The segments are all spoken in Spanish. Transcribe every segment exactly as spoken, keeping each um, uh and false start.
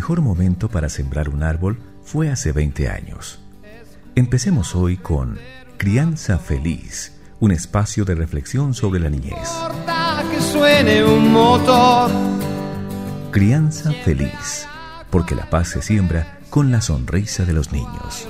mejor momento para sembrar un árbol fue hace veinte años. Empecemos hoy con Crianza Feliz, un espacio de reflexión sobre la niñez. Que suene un motor. Crianza Feliz, porque la paz se siembra con la sonrisa de los niños.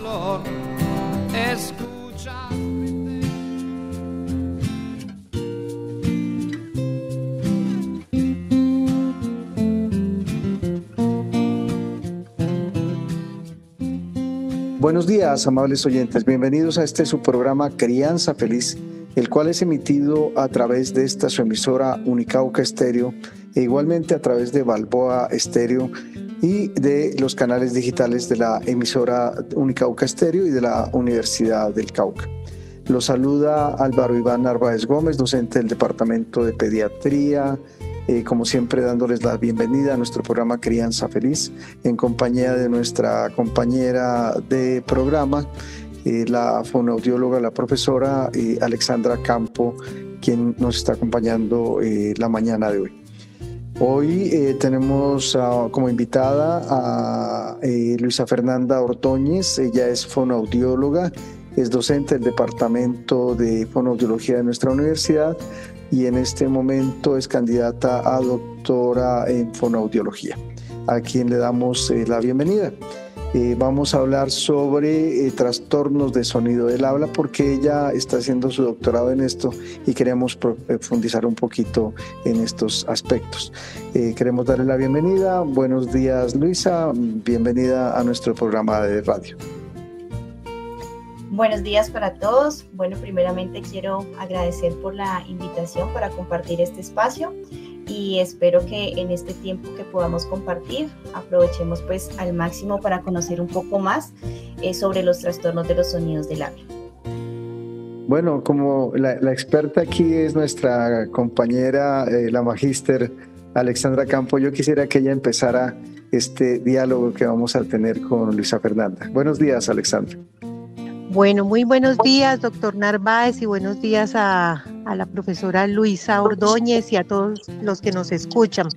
Buenos días, amables oyentes. Bienvenidos a este su programa Crianza Feliz, el cual es emitido a través de esta su emisora Unicauca Estéreo e igualmente a través de Balboa Estéreo y de los canales digitales de la emisora Unicauca Estéreo y de la Universidad del Cauca. Los saluda Álvaro Iván Narváez Gómez, docente del Departamento de Pediatría, Eh, como siempre dándoles la bienvenida a nuestro programa Crianza Feliz, en compañía de nuestra compañera de programa, eh, la fonoaudióloga, la profesora eh, Alexandra Campo, quien nos está acompañando eh, la mañana de hoy. Hoy eh, tenemos uh, como invitada a eh, Luisa Fernanda Ordóñez. Ella es fonoaudióloga, es docente del Departamento de Fonoaudiología de nuestra universidad y en este momento es candidata a doctora en fonoaudiología, a quien le damos eh, la bienvenida. Eh, vamos a hablar sobre eh, trastornos de sonido del habla porque ella está haciendo su doctorado en esto y queremos profundizar un poquito en estos aspectos. Eh, queremos darle la bienvenida. Buenos días, Luisa. Bienvenida a nuestro programa de radio. Buenos días para todos. Bueno, primeramente quiero agradecer por la invitación para compartir este espacio y espero que en este tiempo que podamos compartir aprovechemos pues al máximo para conocer un poco más eh, sobre los trastornos de los sonidos del habla. Bueno, como la, la experta aquí es nuestra compañera, eh, la magíster Alexandra Campo, yo quisiera que ella empezara este diálogo que vamos a tener con Luisa Fernanda. Buenos días, Alexandra. Bueno, muy buenos días, doctor Narváez, y buenos días a, a la profesora Luisa Ordóñez y a todos los que nos escuchan.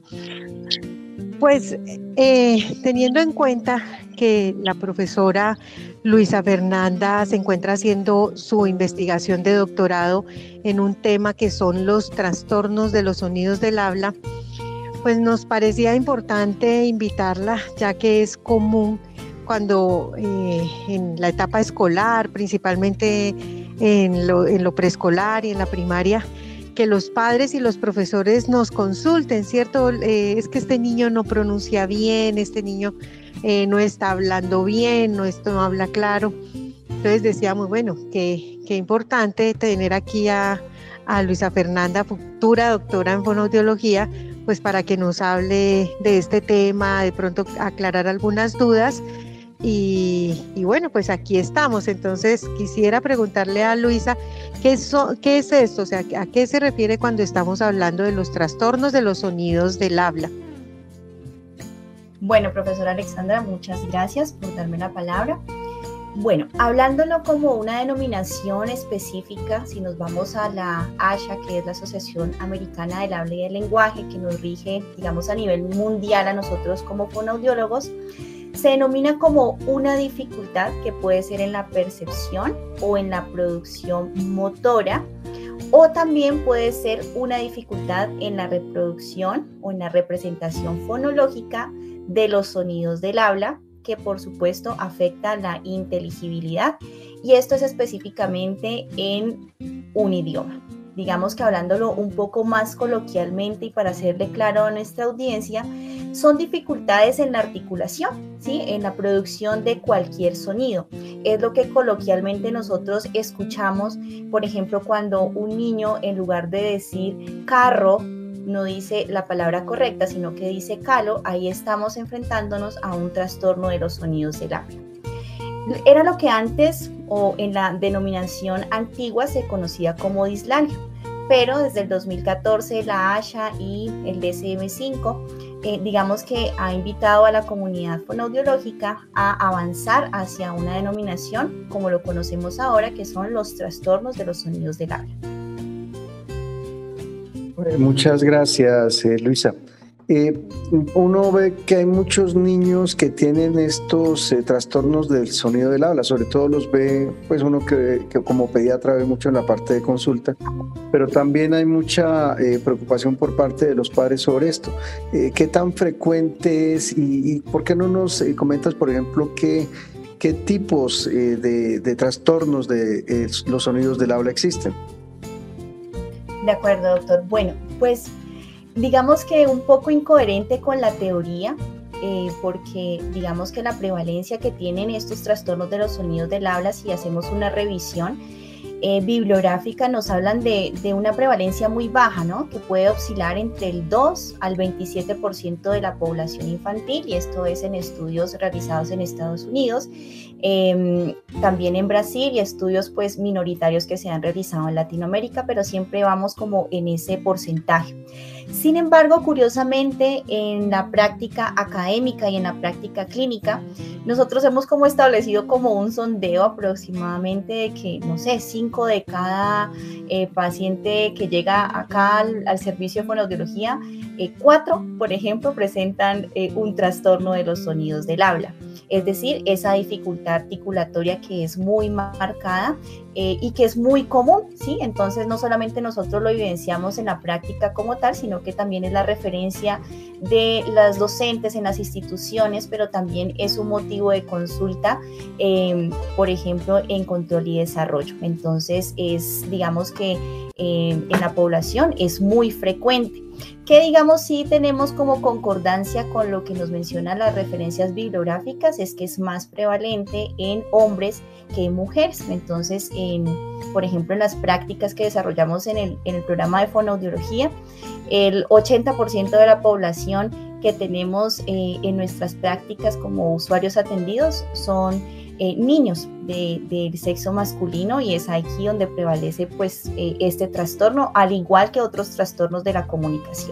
Pues eh, teniendo en cuenta que la profesora Luisa Fernanda se encuentra haciendo su investigación de doctorado en un tema que son los trastornos de los sonidos del habla, pues nos parecía importante invitarla, ya que es común cuando eh, en la etapa escolar, principalmente en lo, en lo preescolar y en la primaria, que los padres y los profesores nos consulten, ¿cierto? Eh, es que este niño no pronuncia bien, este niño eh, no está hablando bien, no, esto no habla claro. Entonces decíamos, bueno, qué, qué importante tener aquí a, a Luisa Fernanda, futura doctora en fonoaudiología, pues para que nos hable de este tema, de pronto aclarar algunas dudas. Y, y bueno, pues aquí estamos. Entonces quisiera preguntarle a Luisa, ¿qué, so, ¿qué es esto? O sea, ¿a qué se refiere cuando estamos hablando de los trastornos de los sonidos del habla? Bueno, profesora Alexandra, muchas gracias por darme la palabra. Bueno, hablándolo como una denominación específica, si nos vamos a la A S H A, que es la Asociación Americana del Habla y del Lenguaje, que nos rige, digamos, a nivel mundial a nosotros como fonoaudiólogos, se denomina como una dificultad que puede ser en la percepción o en la producción motora, o también puede ser una dificultad en la reproducción o en la representación fonológica de los sonidos del habla, que por supuesto afecta la inteligibilidad, y esto es específicamente en un idioma. Digamos que hablándolo un poco más coloquialmente y para hacerle claro a nuestra audiencia, son dificultades en la articulación, ¿sí? En la producción de cualquier sonido. Es lo que coloquialmente nosotros escuchamos, por ejemplo, cuando un niño en lugar de decir carro, no dice la palabra correcta, sino que dice calo. Ahí estamos enfrentándonos a un trastorno de los sonidos del habla. Era lo que antes, o en la denominación antigua, se conocía como dislalia, pero desde el dos mil catorce la A S H A y el D S M cinco, eh, digamos que ha invitado a la comunidad fonoaudiológica a avanzar hacia una denominación como lo conocemos ahora, que son los trastornos de los sonidos del habla. Muchas gracias, eh, Luisa. Eh, uno ve que hay muchos niños que tienen estos eh, trastornos del sonido del habla, sobre todo los ve, pues uno que, que como pediatra ve mucho en la parte de consulta, pero también hay mucha eh, preocupación por parte de los padres sobre esto. Eh, ¿Qué tan frecuente es y, y por qué no nos eh, comentas, por ejemplo, qué, qué tipos eh, de, de trastornos de eh, los sonidos del habla existen? De acuerdo, doctor. Bueno, pues digamos que un poco incoherente con la teoría, eh, porque digamos que la prevalencia que tienen estos trastornos de los sonidos del habla, si hacemos una revisión eh, bibliográfica, nos hablan de, de una prevalencia muy baja, ¿no? Que puede oscilar entre el dos al veintisiete por ciento de la población infantil, y esto es en estudios realizados en Estados Unidos, eh, también en Brasil, y estudios pues minoritarios que se han realizado en Latinoamérica, pero siempre vamos como en ese porcentaje. Sin embargo, curiosamente, en la práctica académica y en la práctica clínica, nosotros hemos como establecido como un sondeo aproximadamente de que, no sé, cinco de cada eh, paciente que llega acá al, al servicio de fonoaudiología, eh, cuatro, por ejemplo, presentan eh, un trastorno de los sonidos del habla. Es decir, esa dificultad articulatoria que es muy marcada eh, y que es muy común, ¿sí? Entonces, no solamente nosotros lo evidenciamos en la práctica como tal, sino que también es la referencia de las docentes en las instituciones, pero también es un motivo de consulta, eh, por ejemplo, en control y desarrollo. Entonces, es, digamos que eh, en la población es muy frecuente. Que digamos sí tenemos como concordancia con lo que nos mencionan las referencias bibliográficas, es que es más prevalente en hombres que en mujeres. Entonces, en, por ejemplo, en las prácticas que desarrollamos en el, en el programa de fonoaudiología, el ochenta por ciento de la población que tenemos eh, en nuestras prácticas como usuarios atendidos son eh, niños de, del sexo masculino, y es aquí donde prevalece pues eh, este trastorno, al igual que otros trastornos de la comunicación.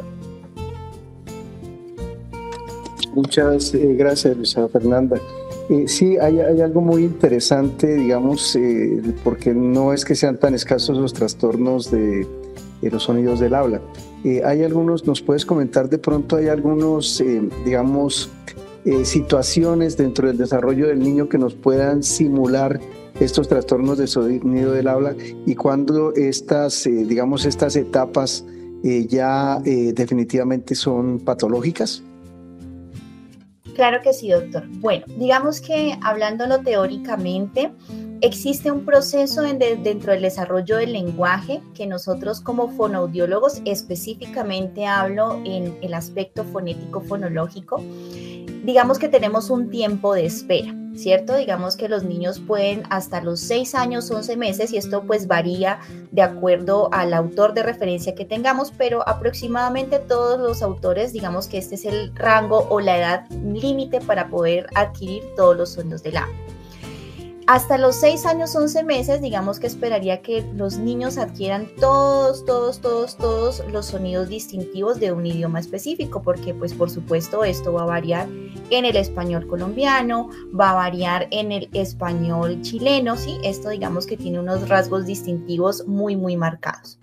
Muchas eh, gracias, Luisa Fernanda. Eh, sí, hay, hay algo muy interesante, digamos, eh, porque no es que sean tan escasos los trastornos de, de los sonidos del habla. Eh, hay algunos, ¿nos puedes comentar de pronto, hay algunos, eh, digamos, eh, situaciones dentro del desarrollo del niño que nos puedan simular estos trastornos de sonido del habla, y cuándo estas, eh, digamos, estas etapas eh, ya eh, definitivamente son patológicas? Claro que sí, doctor. Bueno, digamos que hablándolo teóricamente, existe un proceso en de, dentro del desarrollo del lenguaje que nosotros como fonoaudiólogos, específicamente hablo en el aspecto fonético-fonológico, digamos que tenemos un tiempo de espera, ¿cierto? Digamos que los niños pueden hasta los seis años, once meses, y esto pues varía de acuerdo al autor de referencia que tengamos, pero aproximadamente todos los autores, digamos que este es el rango o la edad límite para poder adquirir todos los sonidos del habla. Hasta los seis años, once meses, digamos que esperaría que los niños adquieran todos, todos, todos, todos los sonidos distintivos de un idioma específico, porque pues por supuesto esto va a variar en el español colombiano, va a variar en el español chileno, ¿sí? Esto digamos que tiene unos rasgos distintivos muy, muy marcados.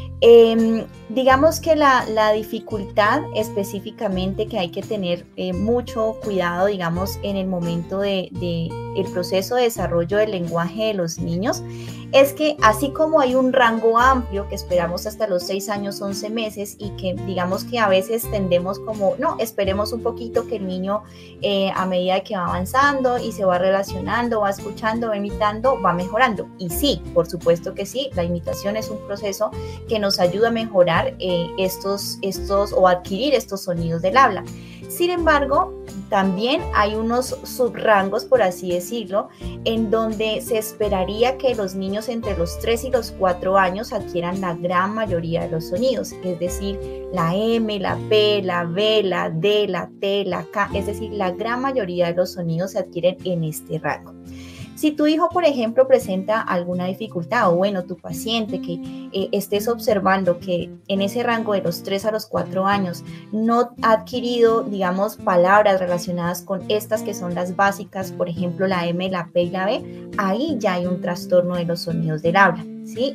Eh, digamos que la, la dificultad específicamente que hay que tener eh, mucho cuidado, digamos, en el momento de, de el proceso de desarrollo del lenguaje de los niños, es que así como hay un rango amplio que esperamos hasta los seis años, once meses, y que digamos que a veces tendemos como, no, esperemos un poquito que el niño eh, a medida que va avanzando y se va relacionando, va escuchando, va imitando, va mejorando. Y sí, por supuesto que sí, la imitación es un proceso que nos ayuda a mejorar eh, estos, estos o adquirir estos sonidos del habla. Sin embargo, también hay unos subrangos, por así decirlo, en donde se esperaría que los niños entre los tres y los cuatro años adquieran la gran mayoría de los sonidos, es decir, la M, la P, la B, la D, la T, la K, es decir, la gran mayoría de los sonidos se adquieren en este rango. Si tu hijo, por ejemplo, presenta alguna dificultad, o bueno, tu paciente que eh, estés observando que en ese rango de los tres a los cuatro años no ha adquirido, digamos, palabras relacionadas con estas que son las básicas, por ejemplo, la M, la P y la B, ahí ya hay un trastorno de los sonidos del habla, ¿sí?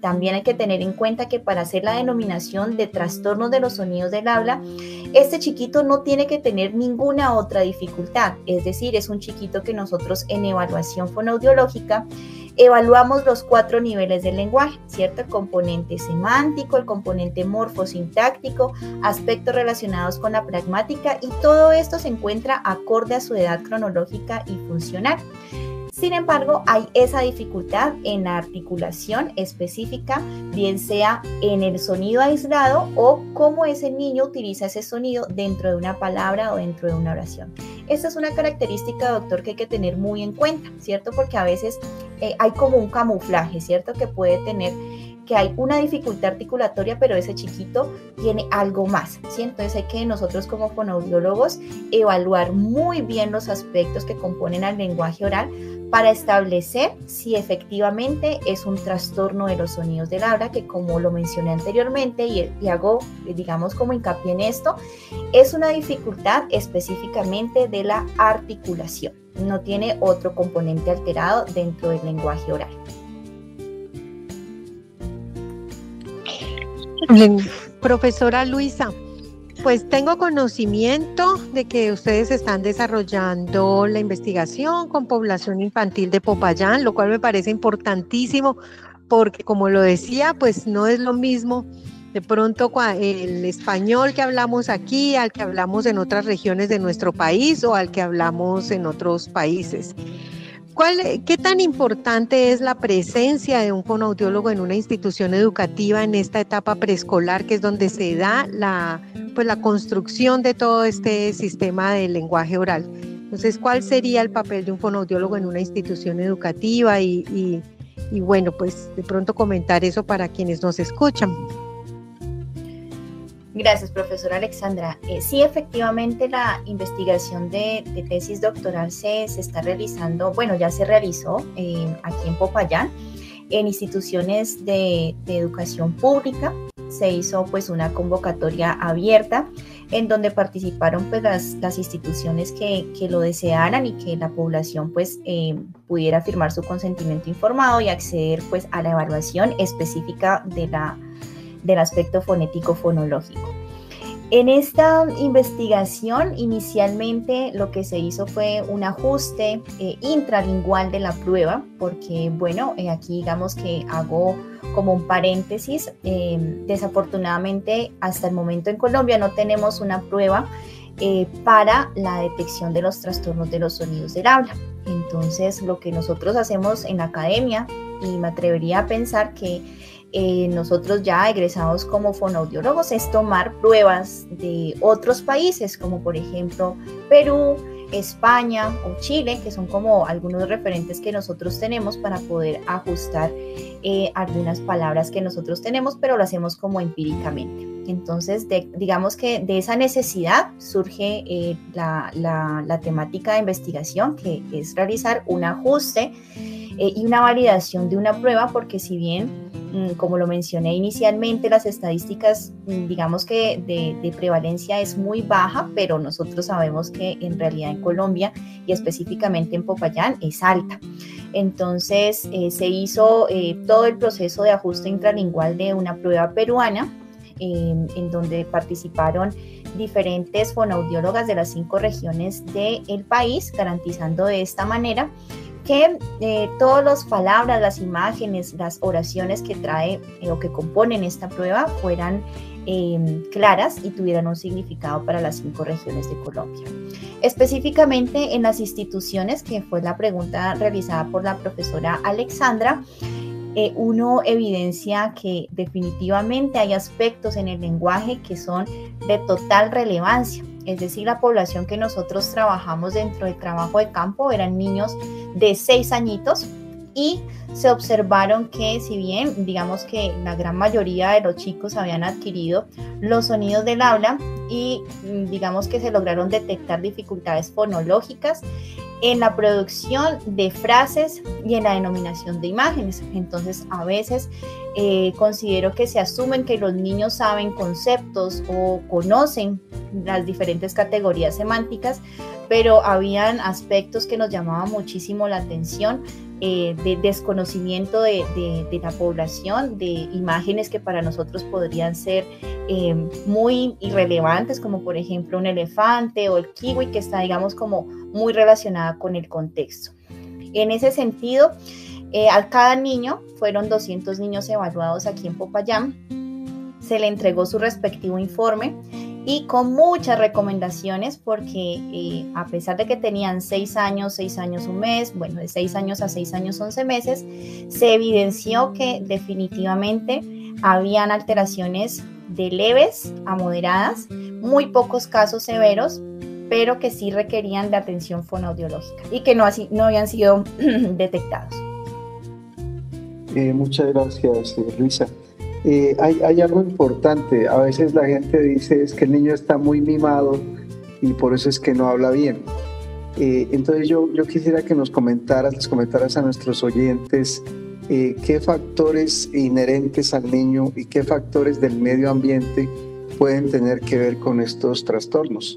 también hay que tener en cuenta que para hacer la denominación de trastornos de los sonidos del habla, este chiquito no tiene que tener ninguna otra dificultad, es decir, es un chiquito que nosotros en evaluación fonoaudiológica evaluamos los cuatro niveles del lenguaje, ¿cierto? El componente semántico, el componente morfosintáctico, aspectos relacionados con la pragmática, y todo esto se encuentra acorde a su edad cronológica y funcional. Sin embargo, hay esa dificultad en la articulación específica, bien sea en el sonido aislado o cómo ese niño utiliza ese sonido dentro de una palabra o dentro de una oración. Esta es una característica, doctor, que hay que tener muy en cuenta, ¿cierto? Porque a veces eh, hay como un camuflaje, ¿cierto? Que puede tener, que hay una dificultad articulatoria, pero ese chiquito tiene algo más, ¿sí? Entonces hay que nosotros como fonoaudiólogos evaluar muy bien los aspectos que componen al lenguaje oral para establecer si efectivamente es un trastorno de los sonidos del habla, que como lo mencioné anteriormente y, y hago, digamos, como hincapié en esto, es una dificultad específicamente de la articulación, no tiene otro componente alterado dentro del lenguaje oral. Bien, profesora Luisa, pues tengo conocimiento de que ustedes están desarrollando la investigación con población infantil de Popayán, lo cual me parece importantísimo porque, como lo decía, pues no es lo mismo de pronto el español que hablamos aquí al que hablamos en otras regiones de nuestro país o al que hablamos en otros países. ¿Cuál, ¿Qué tan importante es la presencia de un fonoaudiólogo en una institución educativa en esta etapa preescolar, que es donde se da la, pues, la construcción de todo este sistema del lenguaje oral? Entonces, ¿cuál sería el papel de un fonoaudiólogo en una institución educativa? Y, y, y bueno, pues de pronto comentar eso para quienes nos escuchan. Gracias, profesora Alexandra. Eh, sí, efectivamente, la investigación de, de tesis doctoral se, se está realizando, bueno, ya se realizó eh, aquí en Popayán, en instituciones de, de educación pública. Se hizo pues una convocatoria abierta en donde participaron pues las, las instituciones que, que lo desearan y que la población pues eh, pudiera firmar su consentimiento informado y acceder pues a la evaluación específica de la del aspecto fonético fonológico. En esta investigación, inicialmente lo que se hizo fue un ajuste eh, intralingual de la prueba, porque bueno, eh, aquí digamos que hago como un paréntesis, eh, desafortunadamente hasta el momento en Colombia no tenemos una prueba eh, para la detección de los trastornos de los sonidos del habla. Entonces, lo que nosotros hacemos en la academia, y me atrevería a pensar que Eh, nosotros ya egresados como fonoaudiólogos, es tomar pruebas de otros países, como por ejemplo Perú, España o Chile, que son como algunos referentes que nosotros tenemos para poder ajustar eh, algunas palabras que nosotros tenemos, pero lo hacemos como empíricamente. Entonces, de, digamos que de esa necesidad surge eh, la, la, la temática de investigación, que es realizar un ajuste eh, y una validación de una prueba, porque si bien como lo mencioné inicialmente, las estadísticas, digamos que de, de prevalencia es muy baja, pero nosotros sabemos que en realidad en Colombia y específicamente en Popayán es alta. Entonces eh, se hizo eh, todo el proceso de ajuste intralingual de una prueba peruana, eh, en donde participaron diferentes fonoaudiólogas de las cinco regiones del país, garantizando de esta manera que eh, todas las palabras, las imágenes, las oraciones que trae eh, o que componen esta prueba fueran eh, claras y tuvieran un significado para las cinco regiones de Colombia. Específicamente en las instituciones, que fue la pregunta realizada por la profesora Alexandra, eh, uno evidencia que definitivamente hay aspectos en el lenguaje que son de total relevancia. Es decir, la población que nosotros trabajamos dentro del trabajo de campo eran niños de seis añitos y se observaron que si bien digamos que la gran mayoría de los chicos habían adquirido los sonidos del habla y digamos que se lograron detectar dificultades fonológicas en la producción de frases y en la denominación de imágenes. Entonces, a veces eh, considero que se asumen que los niños saben conceptos o conocen las diferentes categorías semánticas, pero habían aspectos que nos llamaban muchísimo la atención eh, de desconocimiento de, de, de la población, de imágenes que para nosotros podrían ser eh, muy irrelevantes, como por ejemplo un elefante o el kiwi, que está, digamos, como muy relacionada con el contexto. En ese sentido, eh, a cada niño, fueron doscientos niños evaluados aquí en Popayán, se le entregó su respectivo informe y con muchas recomendaciones, porque eh, a pesar de que tenían seis años, seis años un mes, bueno, de seis años a seis años once meses, se evidenció que definitivamente habían alteraciones de leves a moderadas, muy pocos casos severos, pero que sí requerían de atención fonoaudiológica y que no, así, no habían sido detectados. Eh, muchas gracias, eh, Luisa. Eh, hay, hay algo importante. A veces la gente dice es que el niño está muy mimado y por eso es que no habla bien. Eh, entonces yo, yo quisiera que nos comentaras, les comentaras a nuestros oyentes eh, qué factores inherentes al niño y qué factores del medio ambiente pueden tener que ver con estos trastornos.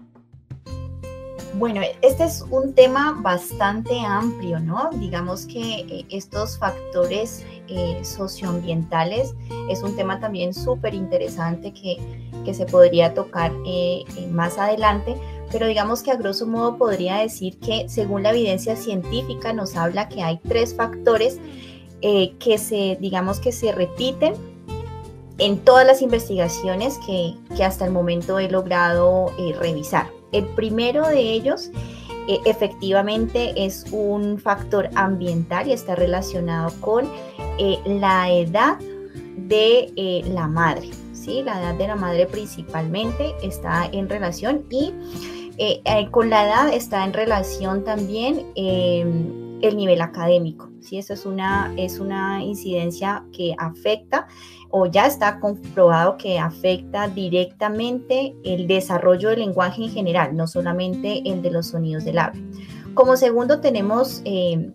Bueno, este es un tema bastante amplio, ¿no? Digamos que eh, estos factores eh, socioambientales es un tema también súper interesante que, que se podría tocar eh, eh, más adelante, pero digamos que a grosso modo podría decir que según la evidencia científica nos habla que hay tres factores eh, que se, digamos que se repiten en todas las investigaciones que, que hasta el momento he logrado eh, revisar. El primero de ellos eh, efectivamente es un factor ambiental y está relacionado con eh, la edad de eh, la madre, ¿sí? La edad de la madre principalmente está en relación y eh, eh, con la edad está en relación también eh, el nivel académico, ¿sí? Esa es una, es una incidencia que afecta o ya está comprobado que afecta directamente el desarrollo del lenguaje en general, no solamente el de los sonidos del habla. Como segundo tenemos eh,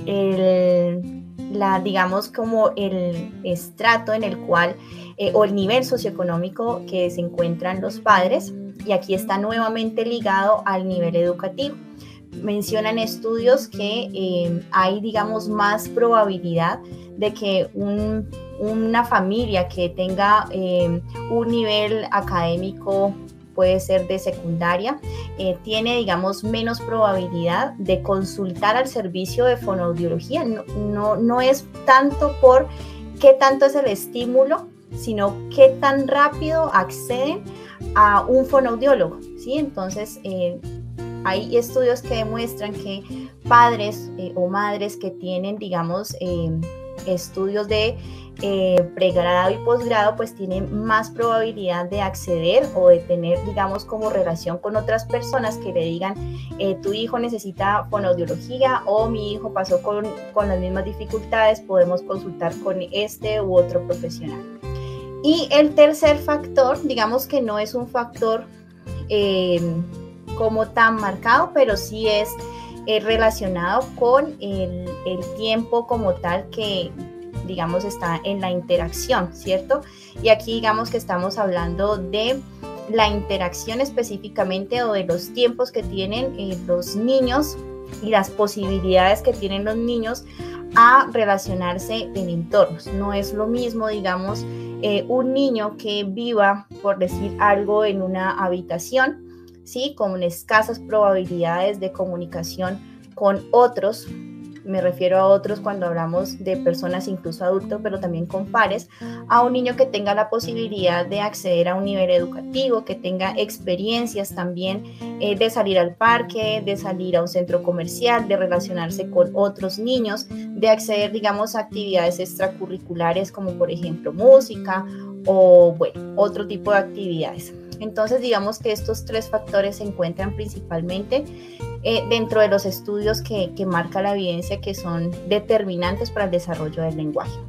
el, la, digamos como el estrato en el cual, eh, o el nivel socioeconómico que se encuentran los padres, y aquí está nuevamente ligado al nivel educativo. Mencionan estudios que eh, hay, digamos, más probabilidad de que un, una familia que tenga eh, un nivel académico, puede ser de secundaria, eh, tiene, digamos, menos probabilidad de consultar al servicio de fonoaudiología. No, no, no es tanto por qué tanto es el estímulo, sino qué tan rápido acceden a un fonoaudiólogo, ¿sí? Entonces, eh, hay estudios que demuestran que padres eh, o madres que tienen, digamos, eh, estudios de eh, pregrado y posgrado, pues tienen más probabilidad de acceder o de tener, digamos, como relación con otras personas que le digan, eh, tu hijo necesita fonoaudiología o mi hijo pasó con, con las mismas dificultades, podemos consultar con este u otro profesional. Y el tercer factor, digamos que no es un factor eh, como tan marcado, pero sí es eh, relacionado con el, el tiempo como tal que, digamos, está en la interacción, ¿cierto? Y aquí digamos que estamos hablando de la interacción específicamente o de los tiempos que tienen eh, los niños y las posibilidades que tienen los niños a relacionarse en entornos. No es lo mismo, digamos, eh, un niño que viva, por decir algo, en una habitación, ¿sí? Con escasas probabilidades de comunicación con otros. Me refiero a otros cuando hablamos de personas incluso adultos, pero también con pares, a un niño que tenga la posibilidad de acceder a un nivel educativo, que tenga experiencias también eh, de salir al parque, de salir a un centro comercial, de relacionarse con otros niños, de acceder, digamos, a actividades extracurriculares como por ejemplo música o, bueno, otro tipo de actividades. Entonces, digamos que estos tres factores se encuentran principalmente eh, dentro de los estudios que, que marca la evidencia que son determinantes para el desarrollo del lenguaje.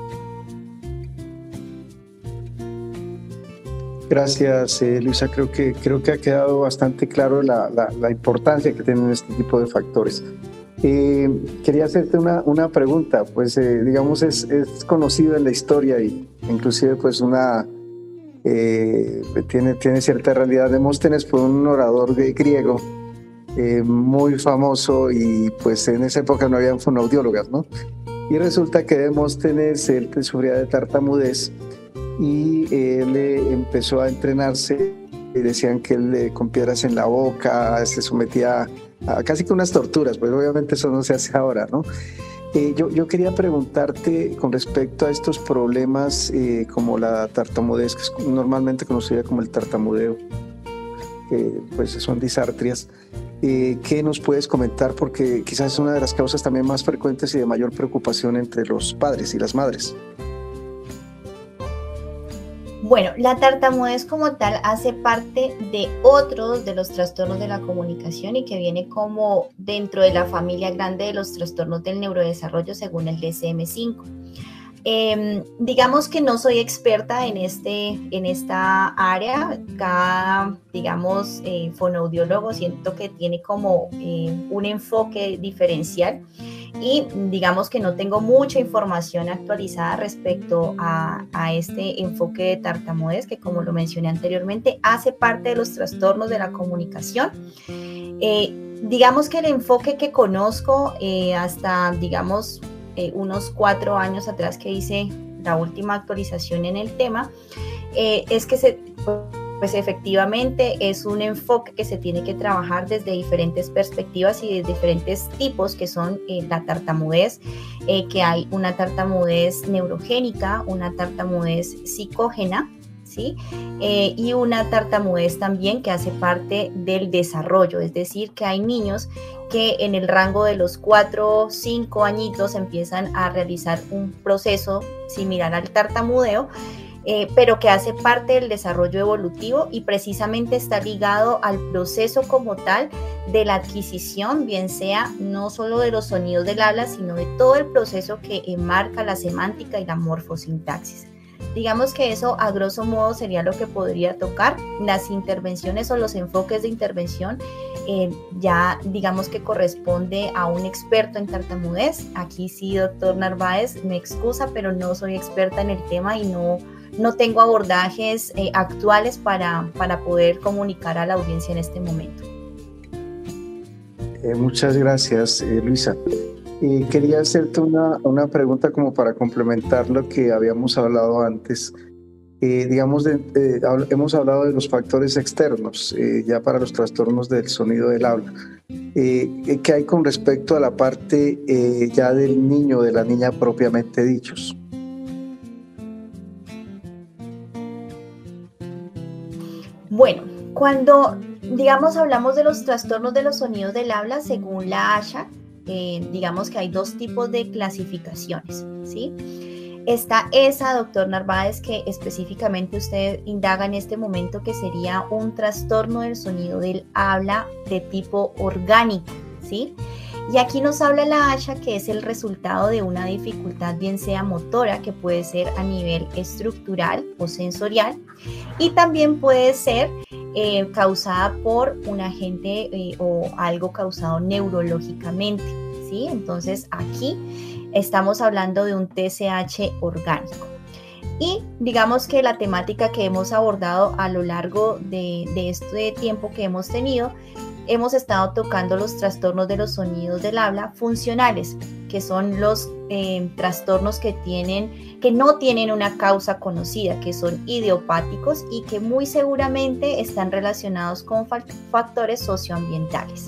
Gracias, eh, Luisa. Creo que, creo que ha quedado bastante claro la, la, la importancia que tienen este tipo de factores. Eh, quería hacerte una, una pregunta. Pues, eh, digamos, es, es conocido en la historia y inclusive pues una... Eh, tiene, tiene cierta realidad. Demóstenes fue un orador griego eh, muy famoso, y pues en esa época no habían fonoaudiólogas, ¿no? Y resulta que Demóstenes, él sufría de tartamudez y él eh, empezó a entrenarse, y decían que él eh, con piedras en la boca se sometía a casi que unas torturas, pues obviamente eso no se hace ahora, ¿no? Eh, yo, yo quería preguntarte con respecto a estos problemas eh, como la tartamudez, que es normalmente conocida como el tartamudeo, que pues son disartrias. Eh, ¿Qué nos puedes comentar? Porque quizás es una de las causas también más frecuentes y de mayor preocupación entre los padres y las madres. Bueno, la tartamudez como tal hace parte de otros de los trastornos de la comunicación y que viene como dentro de la familia grande de los trastornos del neurodesarrollo según el D S M cinco. Eh, digamos que no soy experta en, este, en esta área. Cada, digamos, eh, fonoaudiólogo siento que tiene como eh, un enfoque diferencial y digamos que no tengo mucha información actualizada respecto a, a este enfoque de tartamudez que, como lo mencioné anteriormente, hace parte de los trastornos de la comunicación. Eh, digamos que el enfoque que conozco eh, hasta, digamos, Eh, unos cuatro años atrás que hice la última actualización en el tema, eh, es que se, pues efectivamente es un enfoque que se tiene que trabajar desde diferentes perspectivas y de diferentes tipos, que son eh, la tartamudez, eh, que hay una tartamudez neurogénica, una tartamudez psicógena, ¿sí? Eh, y una tartamudez también que hace parte del desarrollo, es decir, que hay niños que en el rango de los cuatro o cinco añitos empiezan a realizar un proceso similar al tartamudeo, eh, pero que hace parte del desarrollo evolutivo y precisamente está ligado al proceso como tal de la adquisición, bien sea no solo de los sonidos del habla, sino de todo el proceso que enmarca la semántica y la morfosintaxis. Digamos que eso a grosso modo sería lo que podría tocar. Las intervenciones o los enfoques de intervención eh, ya digamos que corresponde a un experto en tartamudez. Aquí sí, doctor Narváez, me excusa, pero no soy experta en el tema y no, no tengo abordajes eh, actuales para, para poder comunicar a la audiencia en este momento. Eh, muchas gracias, eh, Luisa. Y quería hacerte una, una pregunta como para complementar lo que habíamos hablado antes. Eh, digamos, de, eh, hemos hablado de los factores externos, eh, ya para los trastornos del sonido del habla. Eh, ¿Qué hay con respecto a la parte eh, ya del niño, de la niña propiamente dichos? Bueno, cuando, digamos, hablamos de los trastornos de los sonidos del habla, según la ASHA, Eh, digamos que hay dos tipos de clasificaciones, ¿sí? Está esa, doctor Narváez, que específicamente usted indaga en este momento, que sería un trastorno del sonido del habla de tipo orgánico, ¿sí? Y aquí nos habla la ASHA que es el resultado de una dificultad, bien sea motora, que puede ser a nivel estructural o sensorial, y también puede ser eh, causada por un agente eh, o algo causado neurológicamente, ¿sí? Entonces aquí estamos hablando de un T C A H orgánico. Y digamos que la temática que hemos abordado a lo largo de, de este tiempo que hemos tenido, hemos estado tocando los trastornos de los sonidos del habla funcionales, que son los eh, trastornos que, tienen, que no tienen una causa conocida, que son idiopáticos y que muy seguramente están relacionados con factores socioambientales.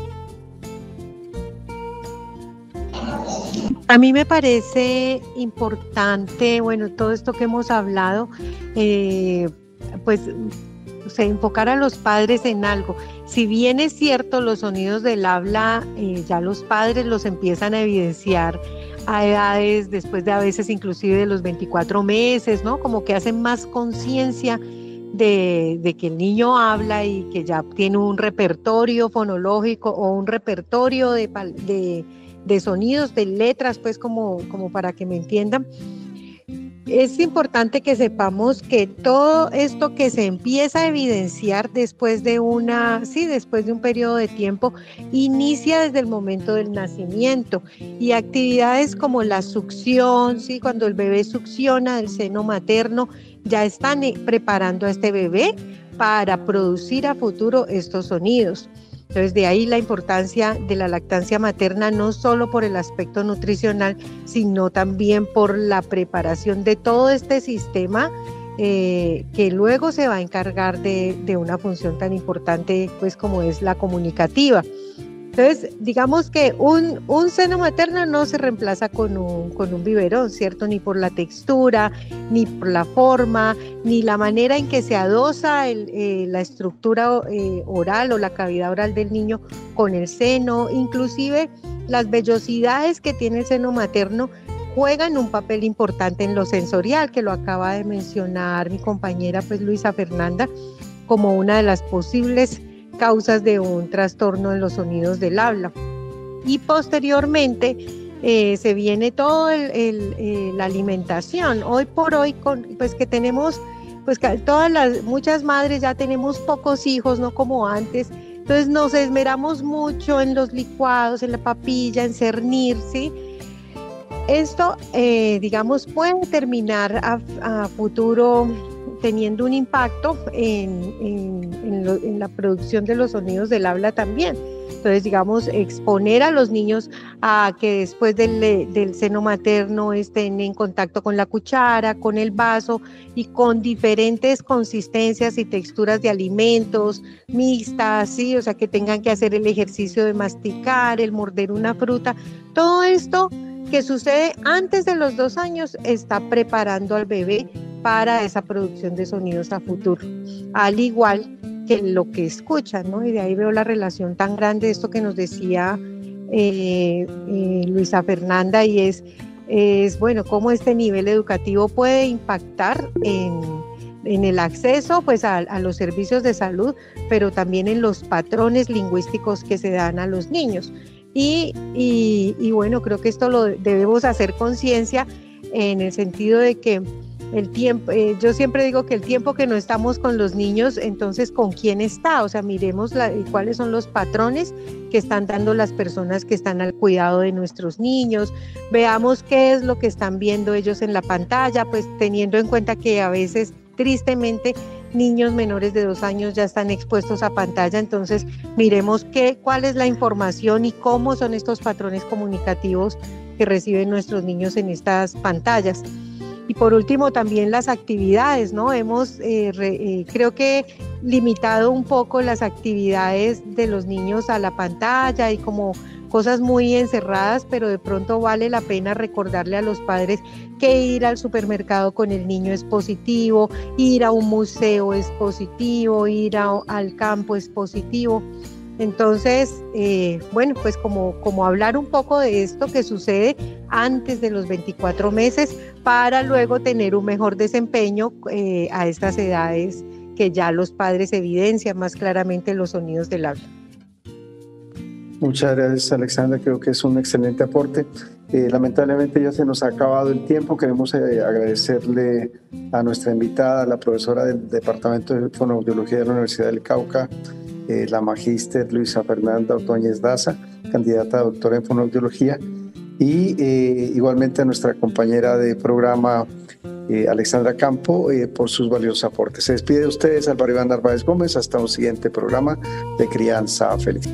A mí me parece importante, bueno, todo esto que hemos hablado, eh, pues, o sea, enfocar a los padres en algo. Si bien es cierto, los sonidos del habla, eh, ya los padres los empiezan a evidenciar a edades, después de a veces inclusive de los veinticuatro meses, ¿no? Como que hacen más conciencia de, de que el niño habla y que ya tiene un repertorio fonológico o un repertorio de, de, de sonidos, de letras, pues como, como para que me entiendan. Es importante que sepamos que todo esto que se empieza a evidenciar después de una, sí, después de un periodo de tiempo, inicia desde el momento del nacimiento, y actividades como la succión, sí, cuando el bebé succiona del seno materno, ya están preparando a este bebé para producir a futuro estos sonidos. Entonces, de ahí la importancia de la lactancia materna, no solo por el aspecto nutricional, sino también por la preparación de todo este sistema eh, que luego se va a encargar de, de una función tan importante, pues, como es la comunicativa. Entonces, digamos que un, un seno materno no se reemplaza con un, con un biberón, ¿cierto? Ni por la textura, ni por la forma, ni la manera en que se adosa el, eh, la estructura eh, oral o la cavidad oral del niño con el seno. Inclusive las vellosidades que tiene el seno materno juegan un papel importante en lo sensorial, que lo acaba de mencionar mi compañera, pues, Luisa Fernanda, como una de las posibles causas de un trastorno en los sonidos del habla. Y posteriormente eh, se viene todo el, el, eh, la alimentación. Hoy por hoy, con, pues que tenemos, pues que todas las, muchas madres ya tenemos pocos hijos, no como antes, entonces nos esmeramos mucho en los licuados, en la papilla, en cernir, ¿sí? Esto, eh, digamos, puede terminar a, a futuro teniendo un impacto en, en, en, lo, en la producción de los sonidos del habla también. Entonces, digamos, exponer a los niños a que después del, del seno materno estén en contacto con la cuchara, con el vaso y con diferentes consistencias y texturas de alimentos mixtas, ¿sí? O sea, que tengan que hacer el ejercicio de masticar, el morder una fruta. Todo esto que sucede antes de los dos años está preparando al bebé para esa producción de sonidos a futuro, al igual que lo que escuchan, ¿no? Y de ahí veo la relación tan grande, esto que nos decía eh, eh, Luisa Fernanda, y es, es, bueno, cómo este nivel educativo puede impactar en, en el acceso, pues, a, a los servicios de salud, pero también en los patrones lingüísticos que se dan a los niños. Y, y, y bueno, creo que esto lo debemos hacer conciencia en el sentido de que el tiempo, eh, yo siempre digo que el tiempo que no estamos con los niños, entonces ¿con quién está? O sea, miremos la, cuáles son los patrones que están dando las personas que están al cuidado de nuestros niños, veamos qué es lo que están viendo ellos en la pantalla, pues teniendo en cuenta que a veces, tristemente, niños menores de dos años ya están expuestos a pantalla, entonces miremos qué, cuál es la información y cómo son estos patrones comunicativos que reciben nuestros niños en estas pantallas. Y por último, también las actividades, ¿no? Hemos, eh, re, eh, creo que, limitado un poco las actividades de los niños a la pantalla y como cosas muy encerradas, pero de pronto vale la pena recordarle a los padres que ir al supermercado con el niño es positivo, ir a un museo es positivo, ir a, al campo es positivo. Entonces, eh, bueno, pues como, como hablar un poco de esto que sucede antes de los veinticuatro meses para luego tener un mejor desempeño eh, a estas edades que ya los padres evidencian más claramente los sonidos del habla. Muchas gracias, Alexandra, creo que es un excelente aporte. Eh, lamentablemente ya se nos ha acabado el tiempo. Queremos eh, agradecerle a nuestra invitada, la profesora del Departamento de Fonoaudiología de la Universidad del Cauca, Eh, la magíster Luisa Fernanda Ordóñez Daza, candidata a doctora en fonoaudiología, y eh, igualmente a nuestra compañera de programa, eh, Alexandra Campo, eh, por sus valiosos aportes. Se despide de ustedes Álvaro Iván Narváez Gómez, hasta un siguiente programa de Crianza Feliz.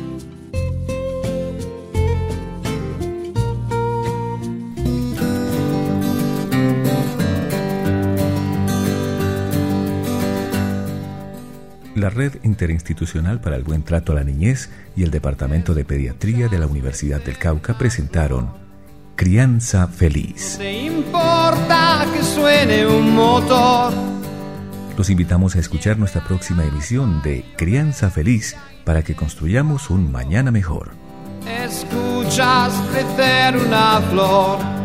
La Red Interinstitucional para el Buen Trato a la Niñez y el Departamento de Pediatría de la Universidad del Cauca presentaron Crianza Feliz. ¿Te importa que suene un motor? Los invitamos a escuchar nuestra próxima emisión de Crianza Feliz para que construyamos un mañana mejor. Escuchas crecer una flor.